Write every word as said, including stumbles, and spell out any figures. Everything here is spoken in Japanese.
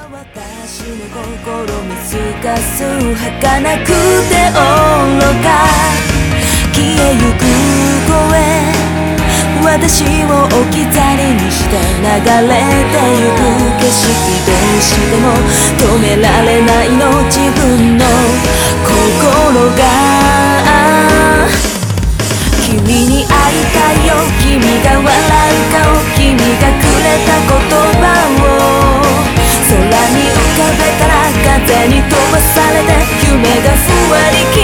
私の心見透かす儚くて愚か消えゆく声私を置き去りにして流れてゆく景色どうしても止められないの自分の心が君に会いたいよ君が笑う顔君がくれた言葉を空に浮かべたら風に飛ばされて夢がふわり消